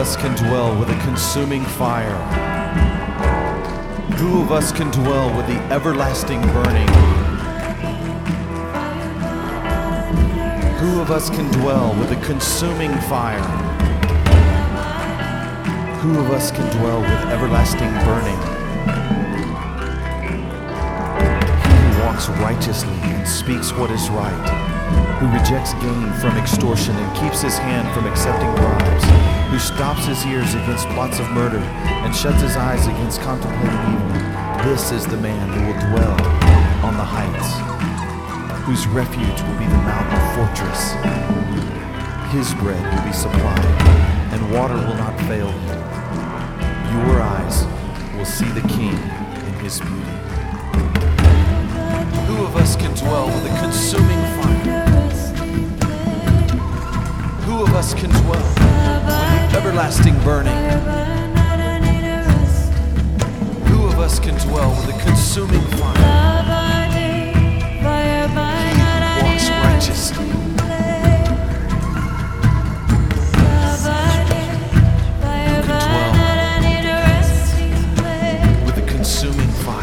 us can dwell with a consuming fire? Who of us can dwell with the everlasting burning? Who of us can dwell with a consuming fire? Who of us can dwell with everlasting burning? He who walks righteously and speaks what is right, who rejects gain from extortion and keeps his hand from accepting bribes, who stops his ears against plots of murder and shuts his eyes against contemplating evil. This is the man who will dwell on the heights, whose refuge will be the mountain fortress. His bread will be supplied, and water will not fail him. Your eyes will see the King in his beauty. Who of us can dwell with a consuming fire? Who of us can dwell with the everlasting burning? Who of us can dwell with a consuming fire? He walks righteously. Consuming fire.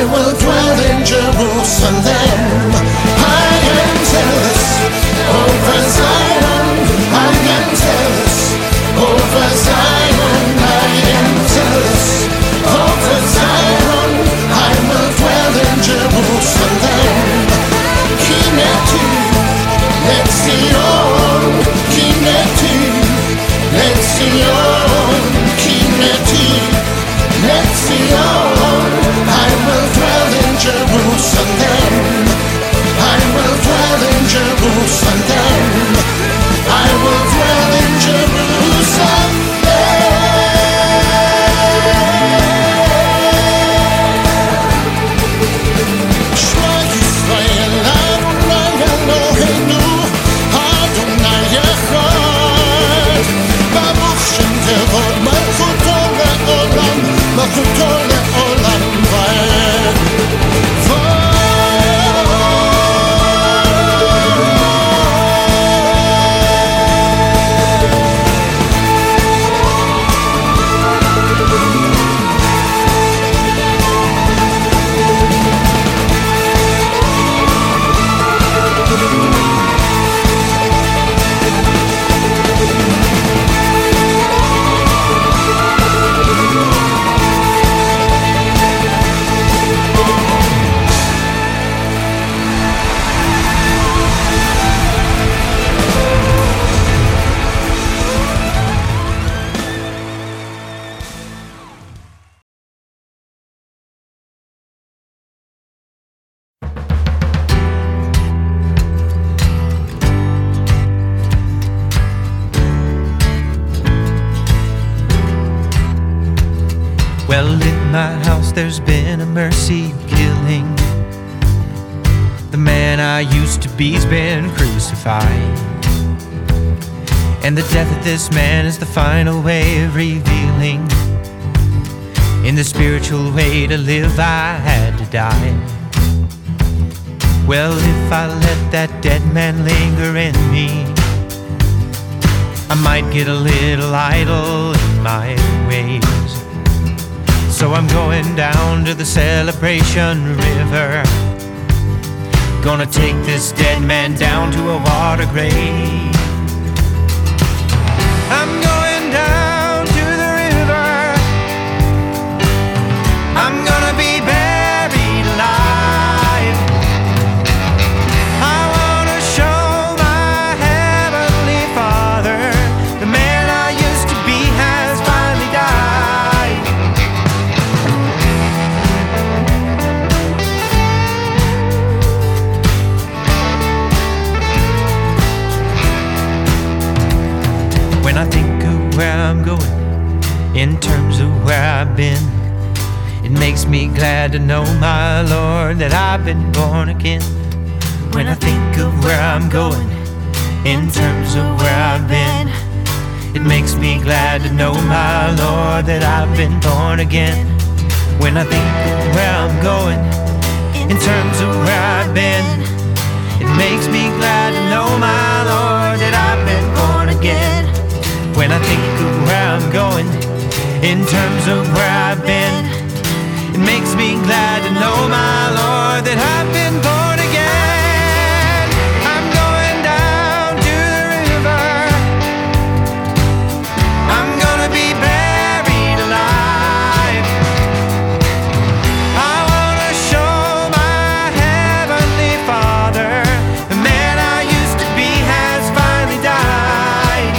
will dwell in Jerusalem. I am zealous over Zion. I am zealous over Zion. I am zealous over Zion. I will dwell in Jerusalem. Kineti, let's see on. Kineti, let's see on. Kineti, let's see on. I will dwell in Jerusalem. I will dwell in Jerusalem. I will dwell in Jerusalem. Shema Yisrael, Adonai Eloheinu, Adonai Echad. Baruch Shem Kevod, Malchuto le'olam, Malchuto le'olam va'ed. Well, in my house there's been a mercy killing. The man I used to be's been crucified, and the death of this man is the final way of revealing. In the spiritual way to live I had to die. Well, if I let that dead man linger in me, I might get a little idle in my ways. So I'm going down to the Celebration River, gonna take this dead man down to a water grave. I'm going down to the river, I'm gonna be buried alive. I wanna show my Heavenly Father the man I used to be has finally died. When I think of where I'm going, in terms of where I've been, it makes me glad to know, my Lord, that I've been born again. When I think of where I'm going, in terms of where I've been, it makes me glad to know, my Lord, that I've been born again. When I think of where I'm going, in terms of where I've been, it makes me glad to know, my Lord, that I've been born again. When I think of where I'm going, in terms of where I've been, it makes me glad to know, my Lord, that I've been born again. I'm going down to the river, I'm gonna be buried alive. I wanna show my Heavenly Father the man I used to be has finally died.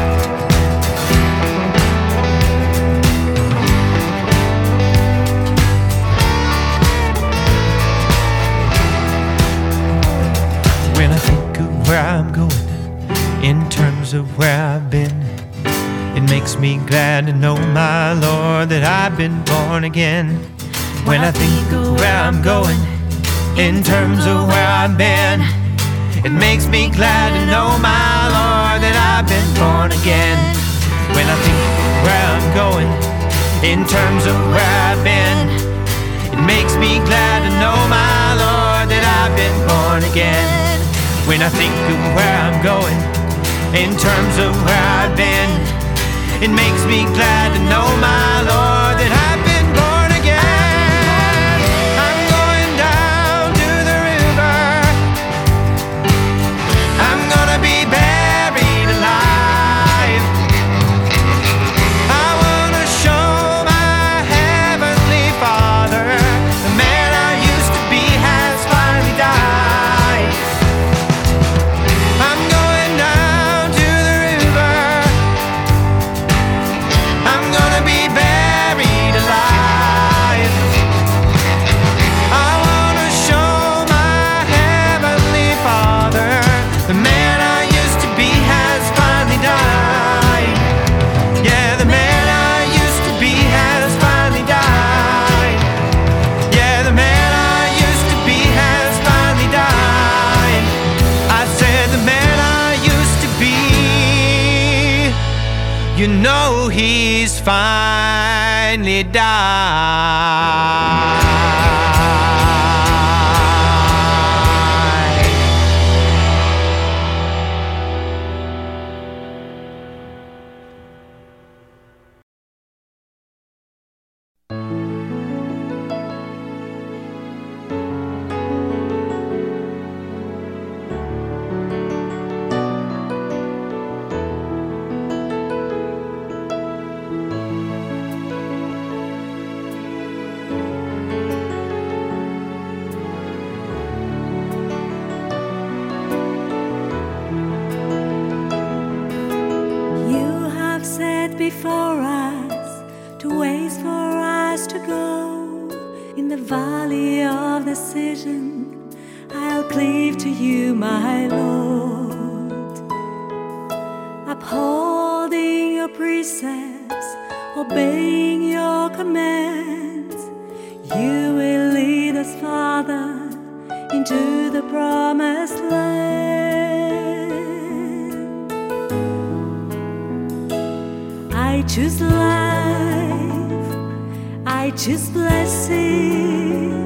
When I think of where I'm going, in terms of where I've been, it makes me glad to know, my Lord, that I've been born again. When I think of where I'm going, in terms of where I've been, it makes me glad to know, my Lord, that I've been born again. When I think of where I'm going, in terms of where I've been, it makes me glad to know, my Lord, that I've been born again. When I think of where I'm going, in terms of where I've been, it makes me glad to know, my Lord, that I've been born again. I'm you know he's finally died. Before us, to ways for us to go. In the valley of decision, I'll cleave to you, my Lord. Upholding your precepts, obeying your commands, you will lead us, Father, into the promised land. I choose life, I choose blessing,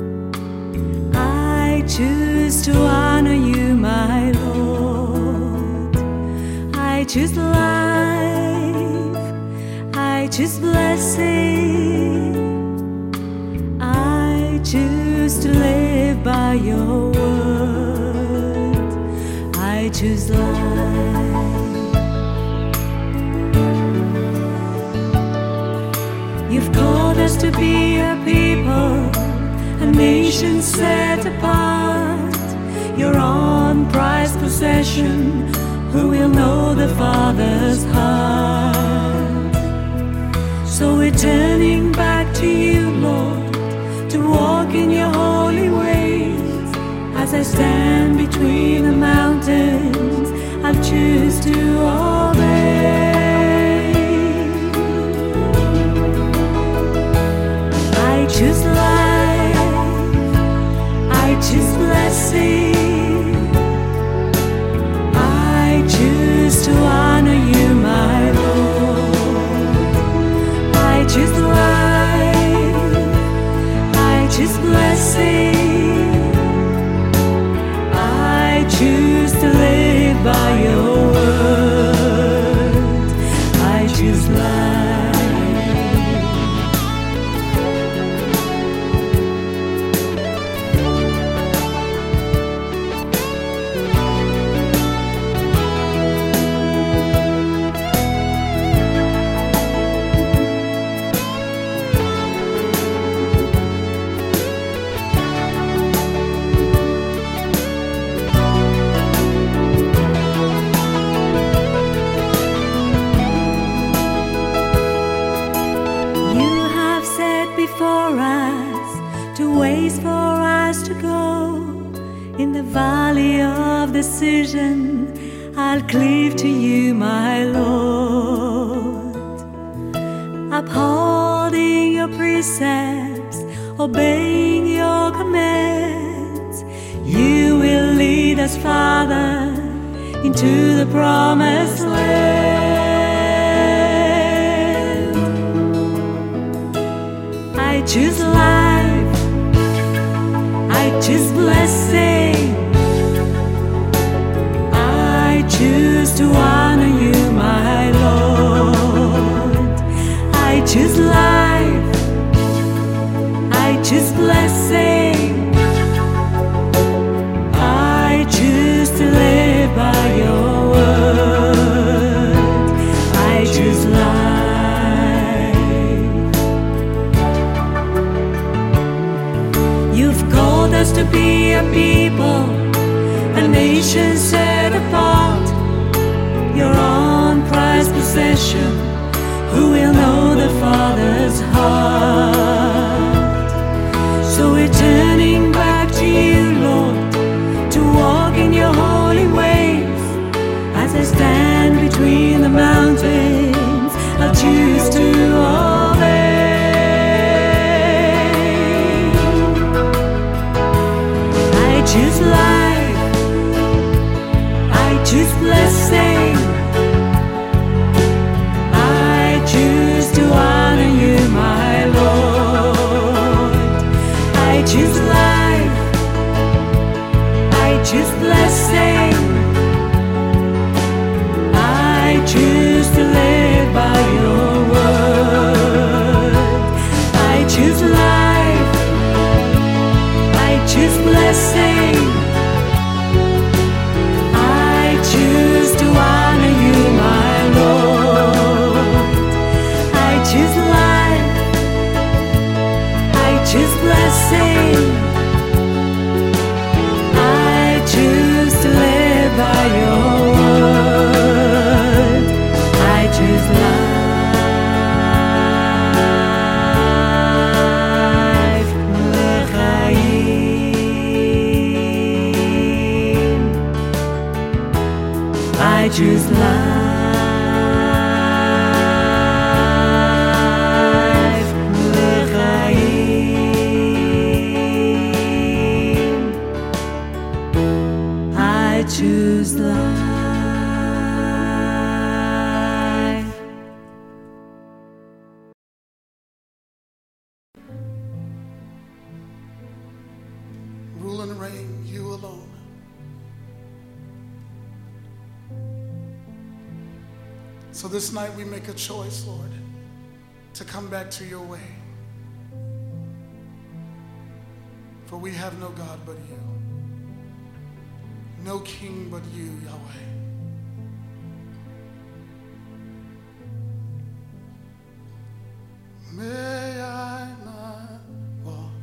I choose to honor you, my Lord. I choose life, I choose blessing, I choose to live by your word. I choose life. You've called us to be a people, a nation set apart, your own prized possession, who will know the Father's heart. So we're turning back to you, Lord, to walk in your holy ways. As I stand between the mountains, I'll choose to obey. I choose life, I choose blessing, I choose to honor you, my Lord. I choose life, I choose blessing, I choose to live by your word. I choose life. Before us, to ways for us to go. In the valley of decision, I'll cleave to you, my Lord. Upholding your precepts, obeying your commands, you will lead us, Father, into the promised land. I choose life, I choose blessing, I choose to honor you, my Lord. I choose life, I choose blessing, I choose to live by your word. I choose life. You've called us to be a people, a nation set apart, your own prized possession, who will know the Father's heart. So we're turning back to you, Lord, to walk in your holy ways. As I stand between the mountains, I'll choose to obey. I choose life, I choose blessing, choose life, I choose blessing, I choose to live by your word. I choose life, I choose blessing, I choose to honor you, my Lord. I choose life, I choose blessing, I choose to live by your word. I choose life, l'chaim. I choose life, l'chaim. I choose life. Rule and reign, you alone. So this night we make a choice, Lord, to come back to your way. For we have no God but you, no king but you, Yahweh. May I not walk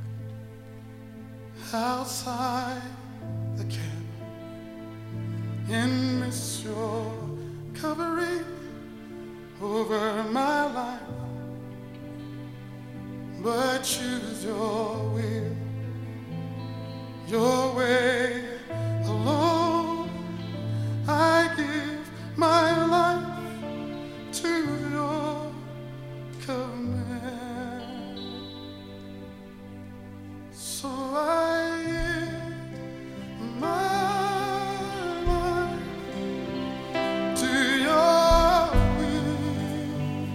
outside the camp and miss your covering over my life, but choose your will, your way alone. I give my life to your command. So I give my life to your will.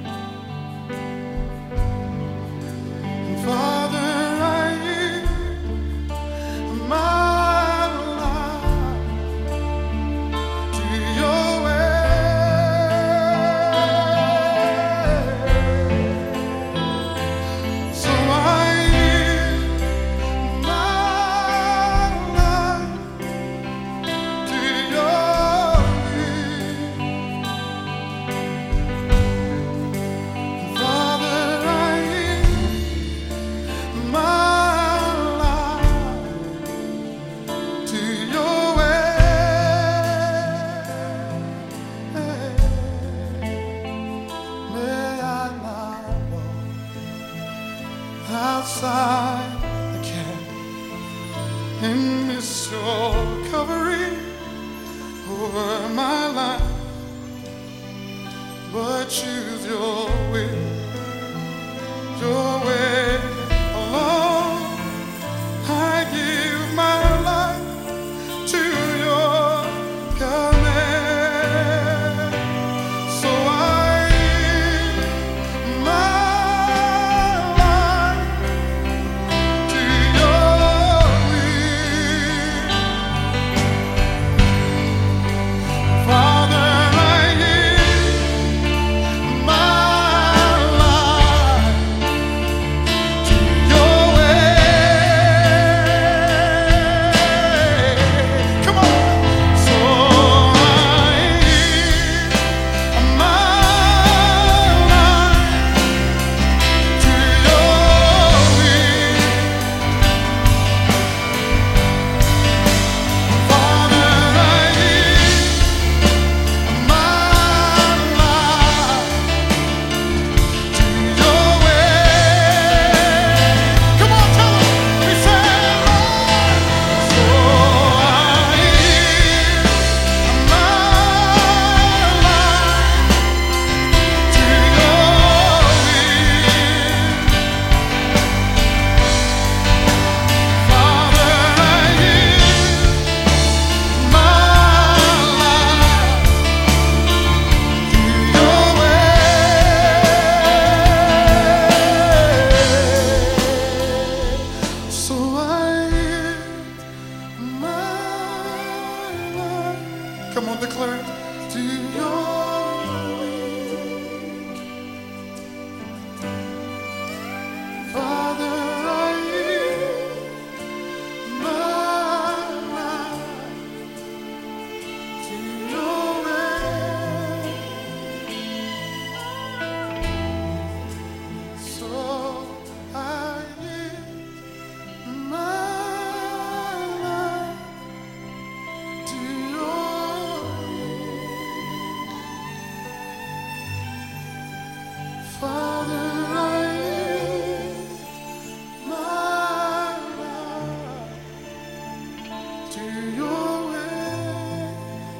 And Father, I give my life to your way. So I give my life to your will. Father, I give my life to your way. May I not walk outside the camp and miss your covering over my life, but choose your will, your way alone. I give my life to your command. So I give my life to your will. Father, I give my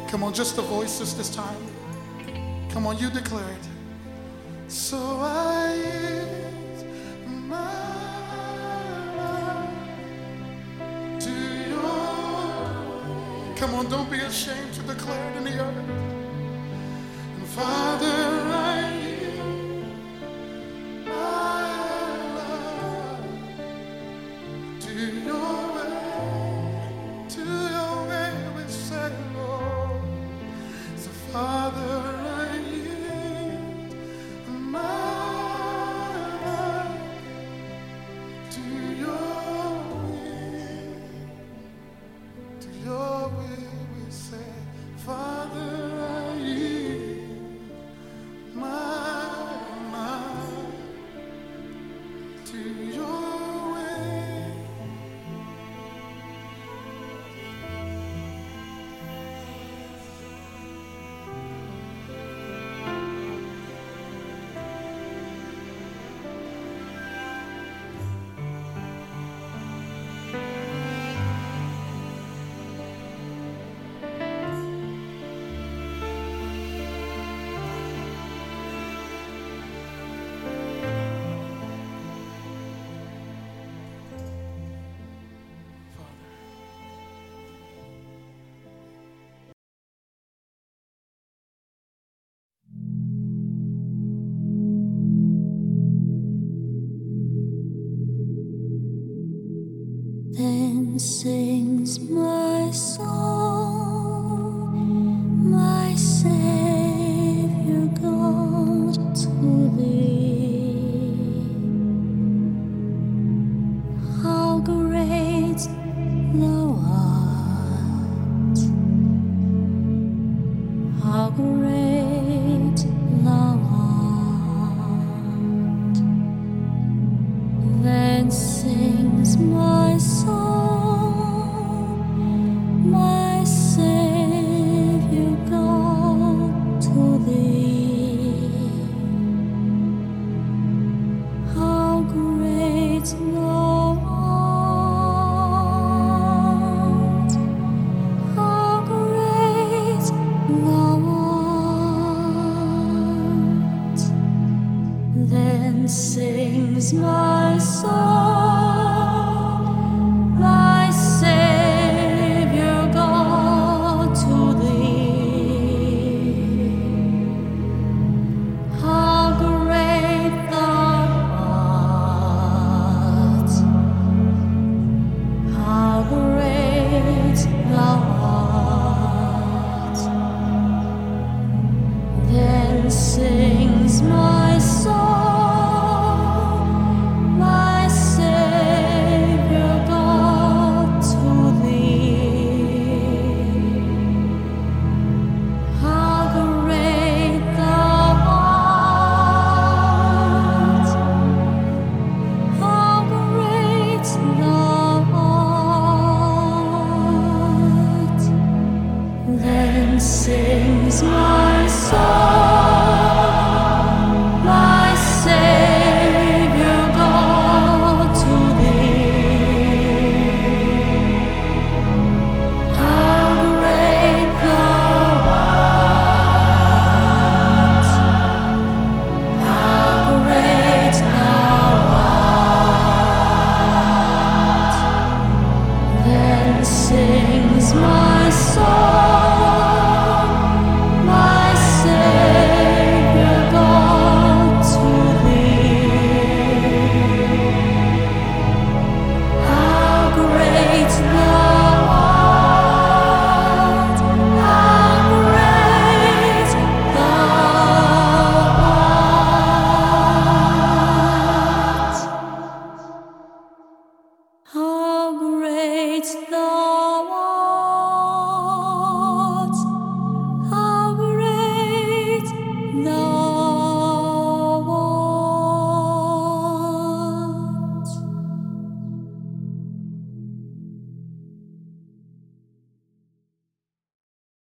Come on, just the voices this time. Come on, you declare it. So I yield my life to your. Come on, don't be ashamed to declare it in the earth. And Father, I yield my life to your way, to your way we say, Lord. So Father, I yield my life to your way we say, Father, I yield my life to your way. Then sings my soul.